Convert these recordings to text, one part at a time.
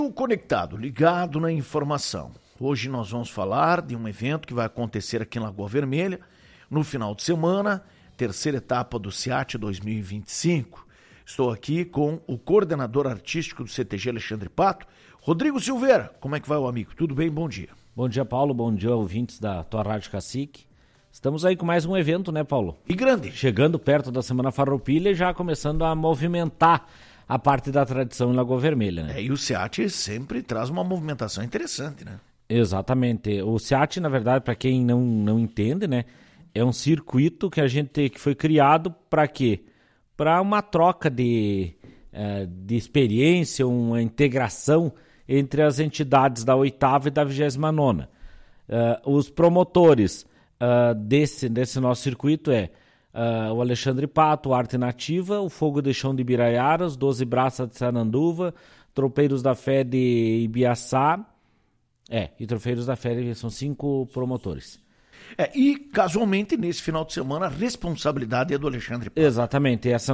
Conectado, ligado na informação. Hoje nós vamos falar de um evento que vai acontecer aqui em Lagoa Vermelha no final de semana, terceira etapa do SEAT 2025. Estou aqui com o coordenador artístico do CTG, Alexandre Pato, Rodrigo Silveira. Como é que vai, o amigo? Tudo bem? Bom dia. Bom dia, Paulo. Bom dia, ouvintes da tua Rádio Cacique. Estamos aí com mais um evento, né, Paulo? E grande. Chegando perto da Semana Farroupilha e já começando a movimentar a parte da tradição em Lagoa Vermelha, né? E o SEAT sempre traz uma movimentação interessante, né? Exatamente. O SEAT, na verdade, para quem não entende, né, é um circuito que foi criado para quê? Para uma troca de experiência, uma integração entre as entidades da 8ª e da 29ª. Os promotores desse nosso circuito o Alexandre Pato, o Arte Nativa, o Fogo de Chão de Ibiraiaras, 12 Braças de Sananduva, Tropeiros da Fé de Ibiaçá, e Tropeiros da Fé, são 5 promotores. E casualmente nesse final de semana a responsabilidade é do Alexandre Pato. Exatamente, essa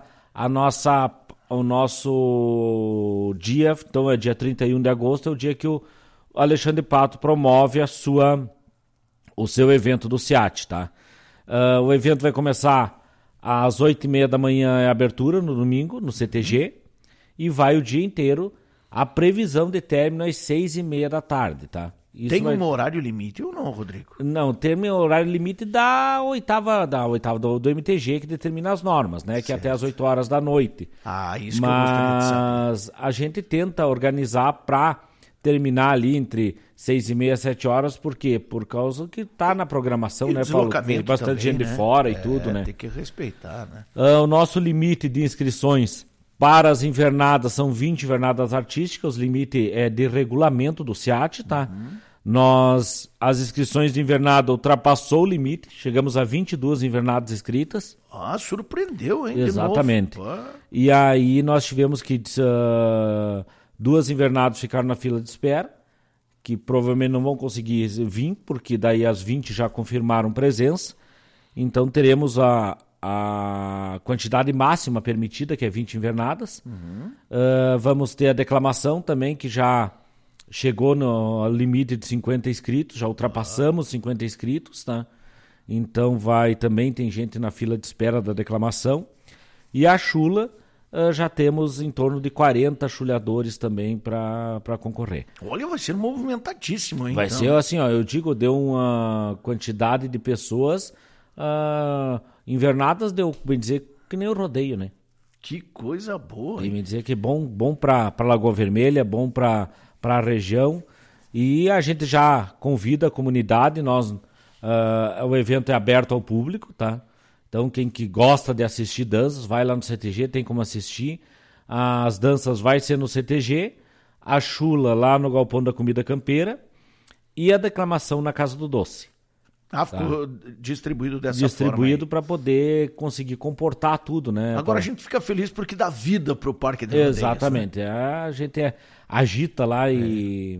o nosso dia, então é dia 31 de agosto, é o dia que o Alexandre Pato promove o seu evento do SEAT, tá? O evento vai começar às 8h30 da manhã, é a abertura no domingo, no CTG, e vai o dia inteiro. A previsão de término às 6h30 da tarde, tá? Tem um horário limite ou não, Rodrigo? Não, tem um horário limite da oitava do MTG, que determina as normas, né? Certo. Que é até às 8 horas da noite. Isso que eu gostaria de saber. Mas a gente tenta organizar para terminar ali entre 6h30 e 7 horas, por quê? Por causa que tá na programação, né, Paulo? Tem bastante também, gente, né? De fora e tudo, né? Tem que respeitar, né? O nosso limite de inscrições para as invernadas são 20 invernadas artísticas, o limite é de regulamento do SEAT, tá? As inscrições de invernada ultrapassou o limite, chegamos a 22 invernadas inscritas. Surpreendeu, hein? Exatamente. E aí nós tivemos que 2 invernadas ficaram na fila de espera, que provavelmente não vão conseguir vir, porque daí as 20 já confirmaram presença. Então teremos a quantidade máxima permitida, que é 20 invernadas. Vamos ter a declamação também, que já chegou no limite de 50 inscritos, já ultrapassamos 50 inscritos, tá? Então tem gente na fila de espera da declamação. E a chula, já temos em torno de 40 chulhadores também para concorrer. Olha, vai ser movimentadíssimo, hein? Vai ser assim, eu digo, deu uma quantidade de pessoas invernadas, deu, bem dizer, que nem o rodeio, né? Que coisa boa, hein? E me dizer que é bom para Lagoa Vermelha, bom para a região, e a gente já convida a comunidade, o evento é aberto ao público, tá? Então quem que gosta de assistir danças, vai lá no CTG, tem como assistir. As danças vai ser no CTG, a chula lá no Galpão da Comida Campeira e a declamação na Casa do Doce. Ficou distribuído dessa forma. Distribuído para poder conseguir comportar tudo, né? Agora a gente fica feliz porque dá vida pro Parque de Rodeios. Exatamente. Né? A gente agita lá e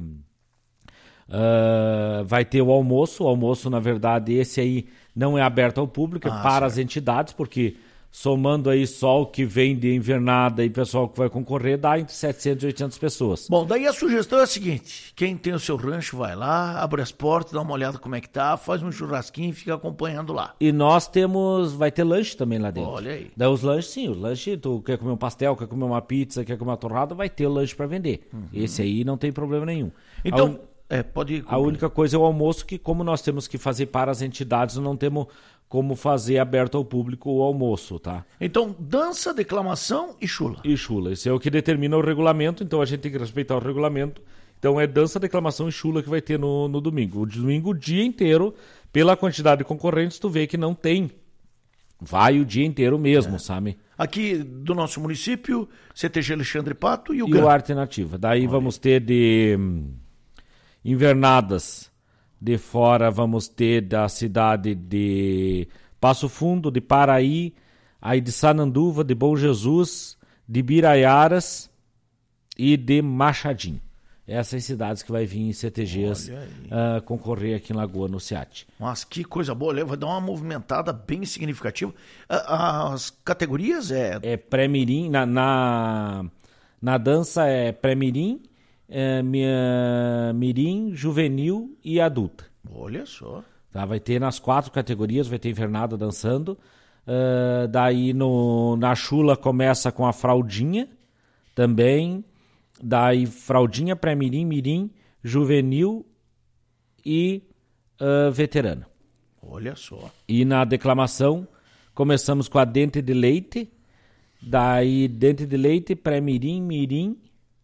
vai ter o almoço. O almoço, na verdade, esse aí não é aberto ao público, é para as entidades, porque somando aí só o que vem de invernada e pessoal que vai concorrer, dá entre 700 e 800 pessoas. Bom, daí a sugestão é a seguinte: quem tem o seu rancho vai lá, abre as portas, dá uma olhada como é que tá, faz um churrasquinho e fica acompanhando lá. E nós vai ter lanche também lá dentro. Olha aí. Daí os lanches, tu quer comer um pastel, quer comer uma pizza, quer comer uma torrada, vai ter o lanche para vender. Esse aí não tem problema nenhum. Então, pode ir. A única coisa é o almoço, que como nós temos que fazer para as entidades, não temos como fazer aberto ao público o almoço, tá? Então, dança, declamação e chula. E chula, esse é o que determina o regulamento, então a gente tem que respeitar o regulamento. Então é dança, declamação e chula que vai ter no domingo. O domingo, o dia inteiro, pela quantidade de concorrentes, tu vê que não tem. Vai o dia inteiro mesmo, sabe? Aqui do nosso município, CTG Alexandre Pato e o Arte Nativa. Daí vamos ter de invernadas. De fora vamos ter da cidade de Passo Fundo, de Paraí, aí de Sananduva, de Bom Jesus, de Biraiaras e de Machadinho. Essas cidades que vai vir em CTGs concorrer aqui em Lagoa, no SEAT. Mas que coisa boa, vai dar uma movimentada bem significativa. As categorias é pré-mirim, na dança é pré-mirim, mirim, juvenil e adulta. Olha só. Tá, vai ter nas 4 categorias, vai ter invernada dançando. Daí na chula começa com a fraldinha também. Daí fraldinha, pré-mirim, mirim, juvenil e veterana. Olha só. E na declamação começamos com a dente de leite. Daí dente de leite, pré-mirim, mirim,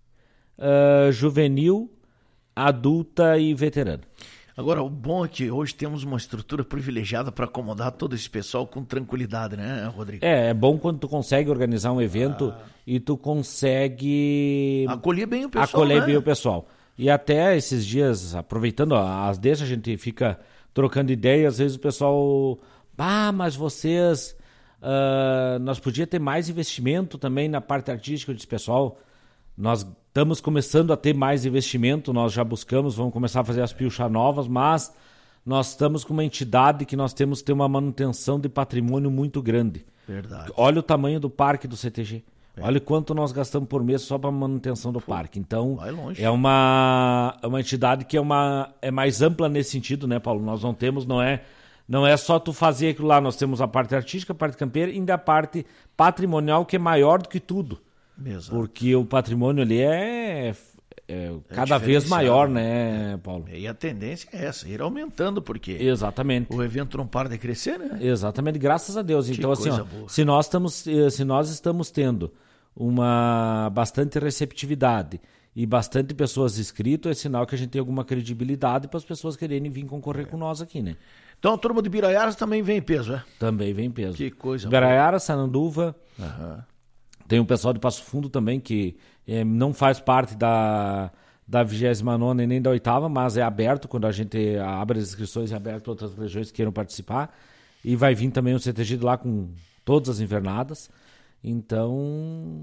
juvenil, adulta e veterana. Agora, o bom é que hoje temos uma estrutura privilegiada para acomodar todo esse pessoal com tranquilidade, né, Rodrigo? É bom quando tu consegue organizar um evento e tu consegue acolher bem o pessoal, acolher né? bem o pessoal. E até esses dias, aproveitando as deixas, a gente fica trocando ideias, às vezes o pessoal, mas vocês, nós podíamos ter mais investimento também na parte artística. Eu disse, pessoal, nós estamos começando a ter mais investimento, nós já buscamos, vamos começar a fazer as pilchas novas, mas nós estamos com uma entidade que nós temos que ter uma manutenção de patrimônio muito grande. Verdade. Olha o tamanho do parque do CTG. Olha quanto nós gastamos por mês só para manutenção do parque. Então, é uma entidade que é mais ampla nesse sentido, né, Paulo? Nós não temos, não é só tu fazer aquilo lá, nós temos a parte artística, a parte campeira e ainda a parte patrimonial, que é maior do que tudo. Exato. Porque o patrimônio ali é cada vez maior, né, Paulo? E a tendência é essa, ir aumentando, porque exatamente, o evento não para de crescer, né? Exatamente, graças a Deus. Então, assim, se nós estamos tendo uma bastante receptividade e bastante pessoas inscritas, é sinal que a gente tem alguma credibilidade para as pessoas quererem vir concorrer com nós aqui, né? Então a turma de Biraiaras também vem em peso, é? Também vem em peso. Que coisa. Biraiaras, Sananduva, tem um pessoal de Passo Fundo também que não faz parte da 29ª e nem da 8ª, mas é aberto, quando a gente abre as inscrições, é aberto para outras regiões que queiram participar. E vai vir também o CTG de lá com todas as invernadas. Então,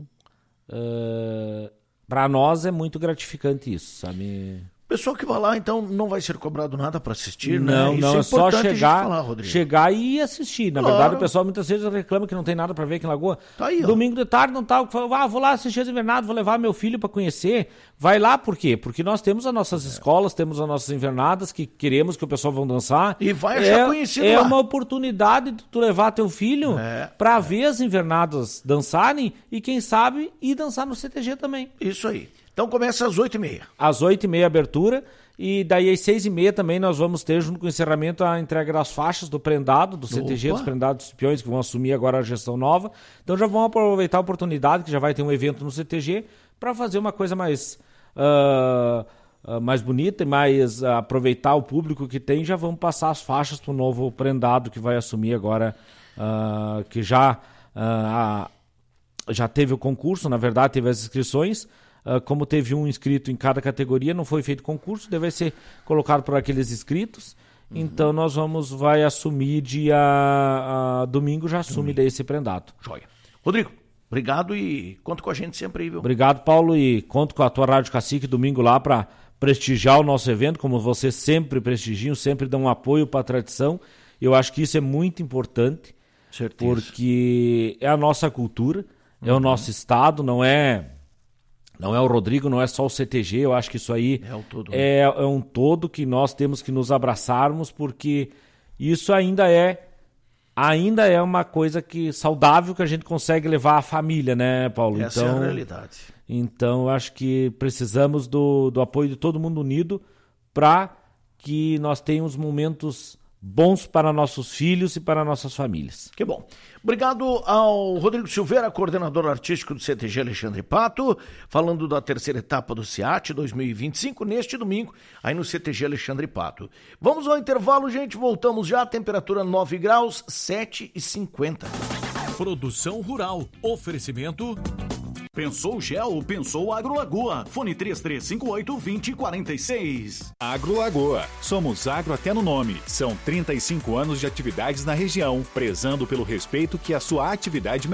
para nós é muito gratificante isso, sabe? Pessoal que vai lá, então, não vai ser cobrado nada para assistir, não, né? Não, é só chegar e assistir. Na verdade, o pessoal muitas vezes reclama que não tem nada para ver aqui em Lagoa. Tá aí, domingo de tarde não tá, vou lá assistir as invernadas, vou levar meu filho para conhecer. Vai lá, por quê? Porque nós temos as nossas escolas, temos as nossas invernadas, que queremos que o pessoal vão dançar. E vai já conhecido lá. É uma oportunidade de tu levar teu filho para ver as invernadas dançarem e, quem sabe, ir dançar no CTG também. Isso aí. Então começa às 8h30. Às 8h30 a abertura, e daí às 6h30 também nós vamos ter, junto com o encerramento, a entrega das faixas do prendado, do CTG, dos prendados peões, que vão assumir agora a gestão nova. Então já vão aproveitar a oportunidade, que já vai ter um evento no CTG, para fazer uma coisa mais bonita e mais aproveitar o público que tem. Já vamos passar as faixas para o novo prendado que vai assumir agora, que já teve o concurso, na verdade teve as inscrições. Como teve um inscrito em cada categoria, não foi feito concurso, deve ser colocado por aqueles inscritos. Então nós vai assumir domingo, já assume daí esse prendado. Joia. Rodrigo, obrigado e conta com a gente sempre aí, viu? Obrigado, Paulo, e conto com a tua Rádio Cacique domingo lá para prestigiar o nosso evento, como vocês sempre prestigiam, sempre dão um apoio para a tradição. Eu acho que isso é muito importante, certeza, porque é a nossa cultura, é o nosso estado, não é o Rodrigo, não é só o CTG. Eu acho que isso aí é um todo que nós temos que nos abraçarmos, porque isso ainda é uma coisa saudável que a gente consegue levar à família, né, Paulo? Essa é a realidade. Então, eu acho que precisamos do apoio de todo mundo unido para que nós tenhamos momentos bons para nossos filhos e para nossas famílias. Que bom. Obrigado ao Rodrigo Silveira, coordenador artístico do CTG Alexandre Pato, falando da terceira etapa do SEAT 2025, neste domingo, aí no CTG Alexandre Pato. Vamos ao intervalo, gente, voltamos já, temperatura 9 graus, 7h50. Produção Rural, oferecimento... Pensou Gel, pensou AgroLagoa. Fone 3358-2046. AgroLagoa. Somos agro até no nome. São 35 anos de atividades na região, prezando pelo respeito que a sua atividade merece.